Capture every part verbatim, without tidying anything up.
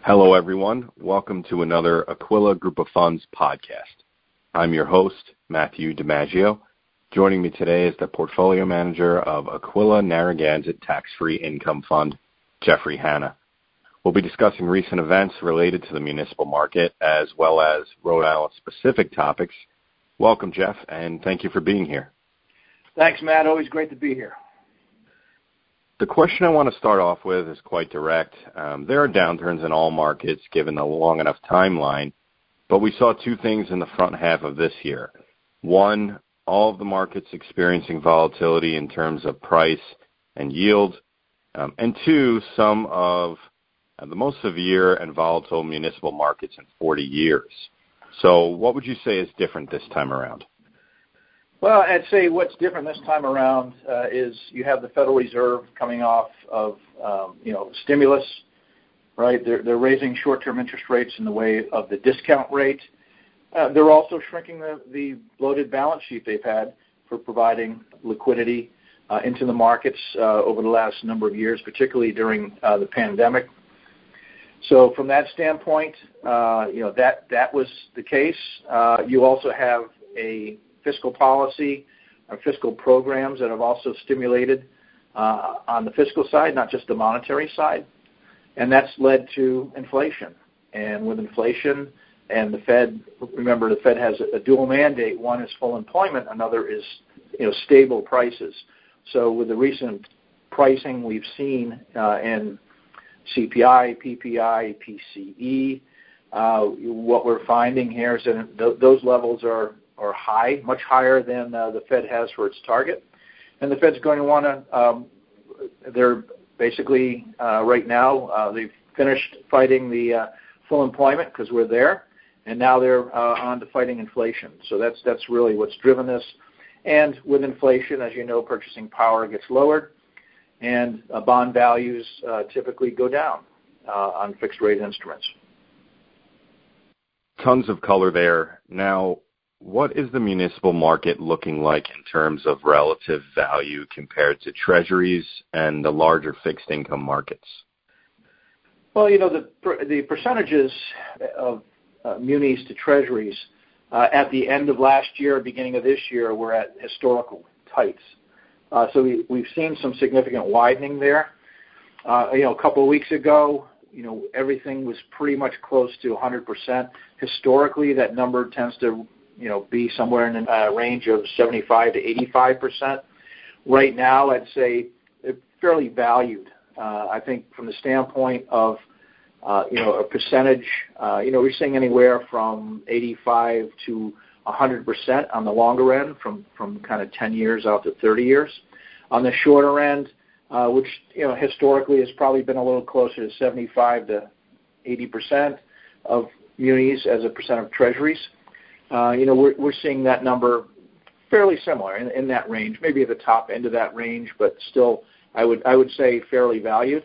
Hello, everyone. Welcome to another Aquila Group of Funds podcast. I'm your host, Matthew DiMaggio. Joining me today is the portfolio manager of Aquila Narragansett Tax-Free Income Fund, Jeffrey Hanna. We'll be discussing recent events related to the municipal market as well as Rhode Island-specific topics. Welcome, Jeff, and thank you for being here. Thanks, Matt. Always great to be here. The question I want to start off with is quite direct. Um, there are downturns in all markets given the long enough timeline, but we saw two things in the front half of this year. One, all of the markets experiencing volatility in terms of price and yield, um, and two, some of uh, the most severe and volatile municipal markets in forty years. So what would you say is different this time around? Well, I'd say what's different this time around uh, is you have the Federal Reserve coming off of, um, you know, stimulus, right? They're, they're raising short-term interest rates in the way of the discount rate. Uh, they're also shrinking the, the bloated balance sheet they've had for providing liquidity uh, into the markets uh, over the last number of years, particularly during uh, the pandemic. So from that standpoint, uh, you know, that, that was the case. Uh, you also have a fiscal policy or fiscal programs that have also stimulated uh, on the fiscal side, not just the monetary side. And that's led to inflation. And with inflation and the Fed, remember the Fed has a dual mandate. One is full employment. Another is, you know, stable prices. So with the recent pricing we've seen uh, in C P I, P P I, P C E, uh, what we're finding here is that th- those levels are or high, much higher than uh, the Fed has for its target. And the Fed's going to want to, um, they're basically uh, right now, uh, they've finished fighting the uh, full employment because we're there, and now they're uh, on to fighting inflation. So that's that's really what's driven this. And with inflation, as you know, purchasing power gets lowered, and uh, bond values uh, typically go down uh, on fixed rate instruments. Tons of color there. Now, what is the municipal market looking like in terms of relative value compared to treasuries and the larger fixed income markets? Well, you know, the the percentages of uh, munis to treasuries uh, at the end of last year, beginning of this year, were at historical heights. Uh, so we, we've seen some significant widening there. Uh, you know, a couple of weeks ago, you know, everything was pretty much close to one hundred percent. Historically, that number tends to you know, be somewhere in a uh, range of seventy-five to eighty-five percent. Right now, I'd say it's fairly valued. Uh, I think from the standpoint of, uh, you know, a percentage, uh, you know, we're seeing anywhere from eighty-five to one hundred percent on the longer end, from, from kind of ten years out to thirty years. On the shorter end, uh, which, you know, historically has probably been a little closer to seventy-five to eighty percent of munis as a percent of treasuries. Uh, you know, we're, we're seeing that number fairly similar in, in that range, maybe at the top end of that range, but still, I would I would say fairly valued.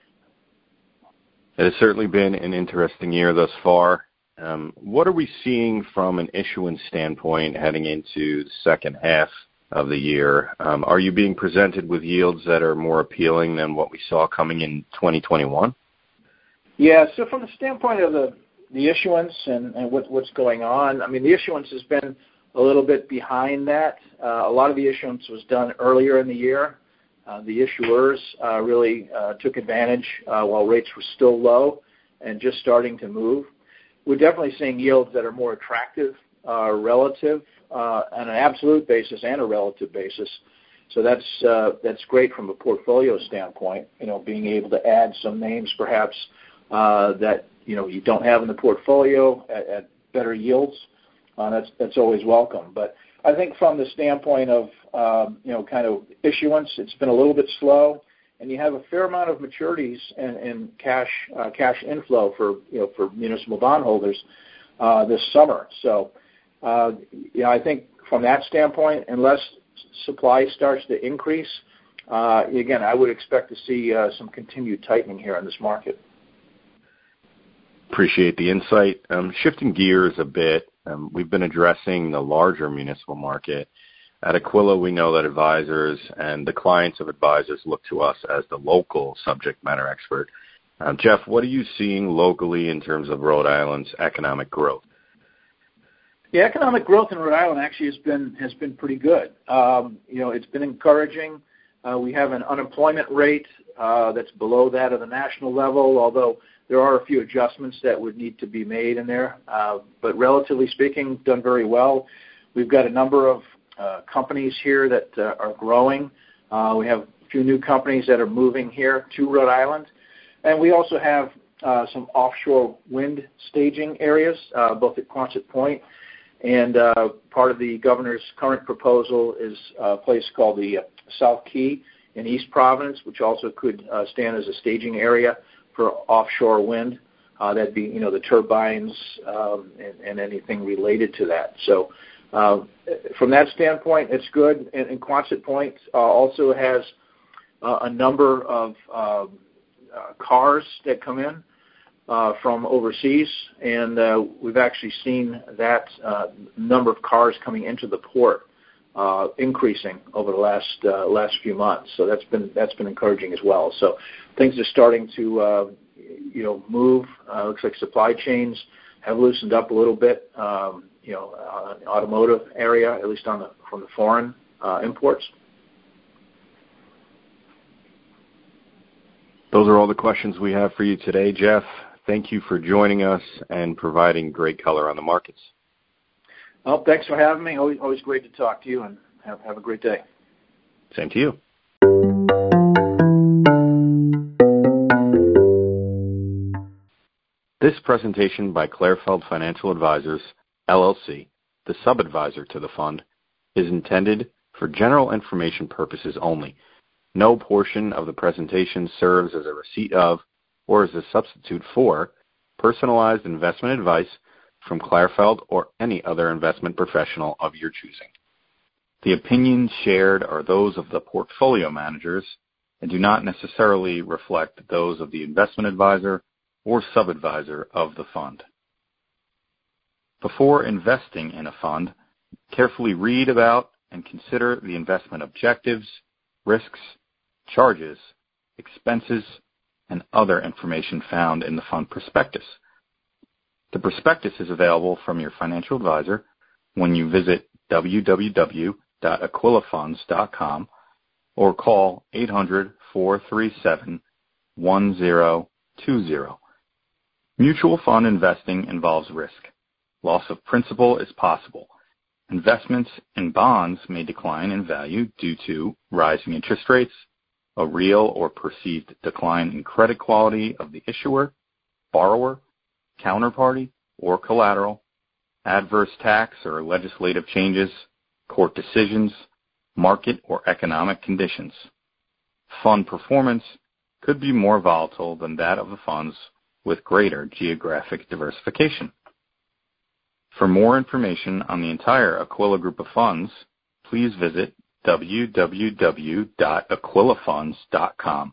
It has certainly been an interesting year thus far. Um, what are we seeing from an issuance standpoint heading into the second half of the year? Um, are you being presented with yields that are more appealing than what we saw coming in twenty twenty-one? Yeah, so from the standpoint of the the issuance and, and what, what's going on, I mean, the issuance has been a little bit behind that. Uh, a lot of the issuance was done earlier in the year. Uh, the issuers uh, really uh, took advantage uh, while rates were still low and just starting to move. We're definitely seeing yields that are more attractive uh, relative uh, on an absolute basis and a relative basis. So that's uh, that's great from a portfolio standpoint, you know, being able to add some names perhaps uh, that you know, you don't have in the portfolio at, at better yields. Uh, that's that's always welcome. But I think from the standpoint of, um, you know, kind of issuance, it's been a little bit slow, and you have a fair amount of maturities and, and cash uh, cash inflow for, you know, for municipal bondholders uh, this summer. So, uh, you know, I think from that standpoint, unless supply starts to increase, uh, again, I would expect to see uh, some continued tightening here in this market. Appreciate the insight. Um, shifting gears a bit, um, we've been addressing the larger municipal market. At Aquila, we know that advisors and the clients of advisors look to us as the local subject matter expert. Uh, Jeff, what are you seeing locally in terms of Rhode Island's economic growth? The economic growth in Rhode Island actually has been has been pretty good. Um, you know, it's been encouraging. Uh, we have an unemployment rate uh, that's below that of the national level, although there are a few adjustments that would need to be made in there. Uh, but relatively speaking, done very well. We've got a number of uh, companies here that uh, are growing. Uh, we have a few new companies that are moving here to Rhode Island. And we also have uh, some offshore wind staging areas, uh, both at Quonset Point. And uh, part of the governor's current proposal is a place called the South Key in East Providence, which also could uh, stand as a staging area for offshore wind. Uh, that'd be, you know, the turbines um, and, and anything related to that. So uh, from that standpoint, it's good. And, and Quonset Point uh, also has uh, a number of uh, uh, cars that come in uh, from overseas, and uh, we've actually seen that uh, number of cars coming into the port uh, increasing over the last uh, last few months. So that's been that's been encouraging as well. So things are starting to uh, you know move. Uh, looks like supply chains have loosened up a little bit. Um, you know, uh, in the automotive area, at least on the from the foreign uh, imports. Those are all the questions we have for you today, Jeff. Thank you for joining us and providing great color on the markets. Well, thanks for having me. Always, always great to talk to you, and have, have a great day. Same to you. This presentation by Clarefeld Financial Advisors, L L C, the sub-advisor to the fund, is intended for general information purposes only. No portion of the presentation serves as a receipt of or as a substitute for personalized investment advice from Clarefeld or any other investment professional of your choosing. The opinions shared are those of the portfolio managers and do not necessarily reflect those of the investment advisor or sub-advisor of the fund. Before investing in a fund, carefully read about and consider the investment objectives, risks, charges, expenses, and other information found in the fund prospectus. The prospectus is available from your financial advisor when you visit w w w dot aquila funds dot com or call eight hundred, four three seven, one zero two zero. Mutual fund investing involves risk. Loss of principal is possible. Investments in bonds may decline in value due to rising interest rates, a real or perceived decline in credit quality of the issuer, borrower, counterparty, or collateral, adverse tax or legislative changes, court decisions, market or economic conditions. Fund performance could be more volatile than that of the funds with greater geographic diversification. For more information on the entire Aquila Group of Funds, please visit w w w dot aquila funds dot com.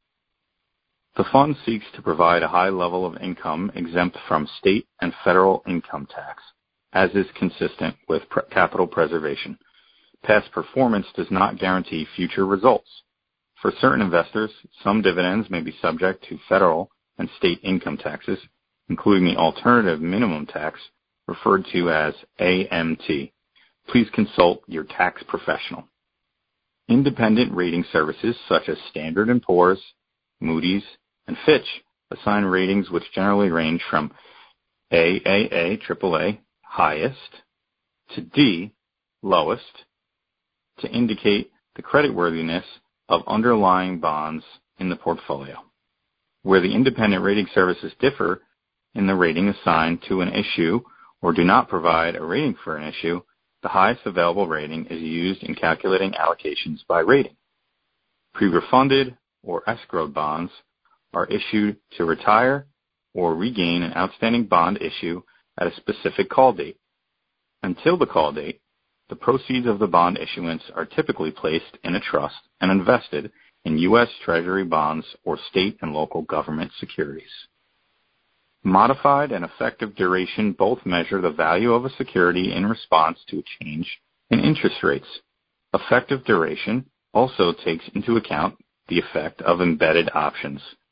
The fund seeks to provide a high level of income exempt from state and federal income tax, as is consistent with pre- capital preservation. Past performance does not guarantee future results. For certain investors, some dividends may be subject to federal and state income taxes, including the alternative minimum tax, referred to as A M T. Please consult your tax professional. Independent rating services such as Standard and Poor's, Moody's, and Fitch assign ratings which generally range from A A A, triple A, highest, to D, lowest, to indicate the creditworthiness of underlying bonds in the portfolio. Where the independent rating services differ in the rating assigned to an issue or do not provide a rating for an issue, the highest available rating is used in calculating allocations by rating. Pre-refunded or escrowed bonds are issued to retire or regain an outstanding bond issue at a specific call date. Until the call date, the proceeds of the bond issuance are typically placed in a trust and invested in U S Treasury bonds or state and local government securities. Modified and effective duration both measure the value of a security in response to a change in interest rates. Effective duration also takes into account the effect of embedded options.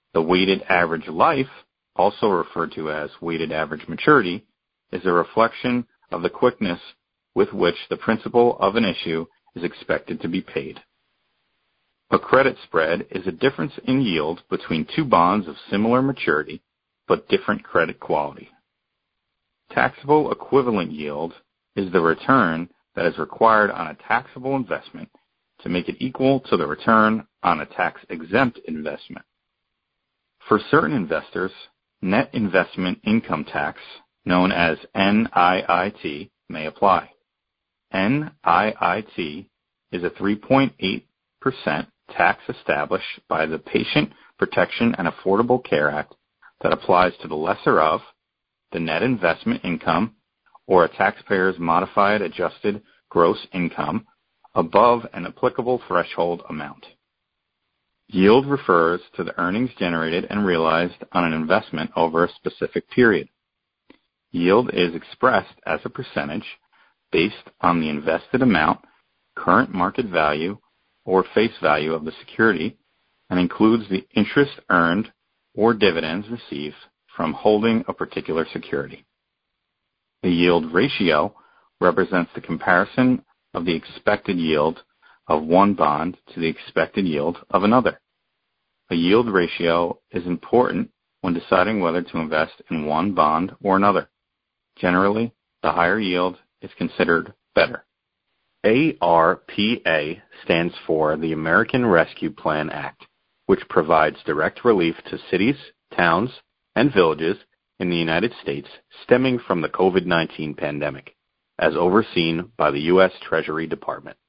The weighted average life, also referred to as weighted average maturity, is a reflection of the quickness with which the principal of an issue is expected to be paid. A credit spread is a difference in yield between two bonds of similar maturity but different credit quality. Taxable equivalent yield is the return that is required on a taxable investment to make it equal to the return on a tax-exempt investment. For certain investors, net investment income tax, known as N I I T, may apply. N I I T is a three point eight percent tax established by the Patient Protection and Affordable Care Act that applies to the lesser of the net investment income or a taxpayer's modified adjusted gross income above an applicable threshold amount. Yield refers to the earnings generated and realized on an investment over a specific period. Yield is expressed as a percentage based on the invested amount, current market value, or face value of the security, and includes the interest earned or dividends received from holding a particular security. The yield ratio represents the comparison of the expected yield of one bond to the expected yield of another. A yield ratio is important when deciding whether to invest in one bond or another. Generally, the higher yield is considered better. A R P A stands for the American Rescue Plan Act, which provides direct relief to cities, towns, and villages in the United States stemming from the COVID nineteen pandemic, as overseen by the U S Treasury Department.